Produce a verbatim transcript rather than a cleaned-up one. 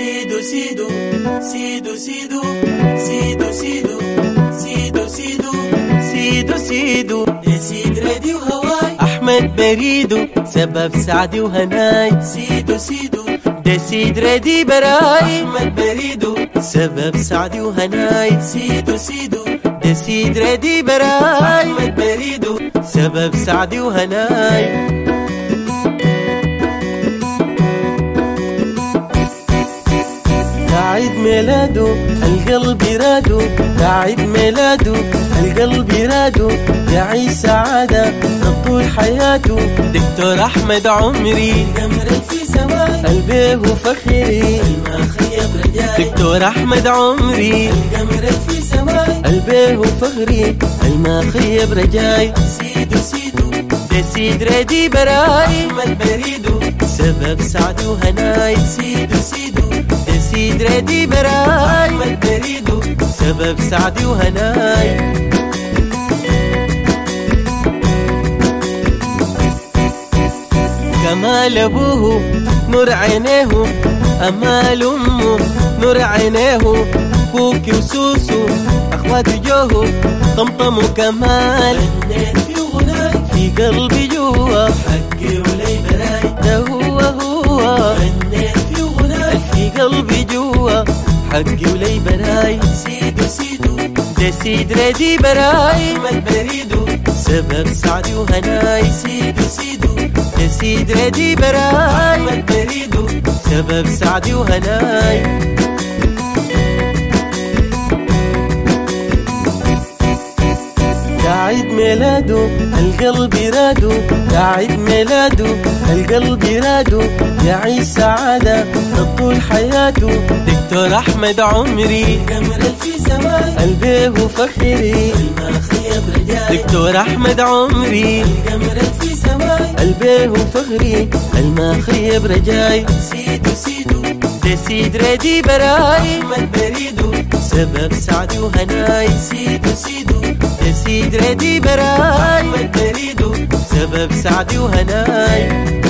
سيدو سيدو سيدو سيدو سيدو سيدو سيدو سيدو سيدو سيدو يا سيد رادي وهواي أحمد بريدو سبب سعدي وهناي. سيدو سيدو ده سيد رادي براي أحمد بريدو سبب سعدي وهناي. سيدو سيدو ده سيد رادي براي أحمد بريدو سبب سعدي وهناي. عيد ميلاده القلب يرادو، عيد ميلاده القلب يرادو، يعيش سعادة طول حياته. دكتور أحمد عمري قمر في سواي قلبه وفخري ما خيب رجاي. دكتور أحمد عمري قمر في سواي قلبه وفخري ما خيب رجاي. سيدو سيدو ده سيد رادي براي أحمد بريدو سبب سعدي وهناي. سيدو سيدو ده سيد رادي براي أحمد بريدو سبب سعدي وهناي. كمال أبوه نور عينيه، أمال أمه نور عينيه، كوكي وسوسو أخوات جوه، طمطم وكمال غنيت في غناي في قلبي جوا، حقي ولي براي. ده هو هو غنيت في غناي في قلبي جوا، حقي ولي براي. سيدو سيدو ده سيد رادي براي أحمد بريدو سبب سعدي وهناي. سيدو سيدو ده سيد رادي براي أحمد بريدو سبب سعدي وهناي. عيد ميلاده القلب يرادو، عيد ميلاده القلب يرادو، يعيش سعادة طول حياته. دكتور أحمد عمري قمر في سواي قلبه وفخري ما خيب رجاي. دكتور أحمد عمري قمر في سواي قلبه وفخري ما خيب رجاي. سيدو سيدو ده سيد رادي براي أحمد بريدو سبب سعدي وهناي. سيدو سيدو ده سيد رادي براي أحمد بريدو سبب سعدي وهناي.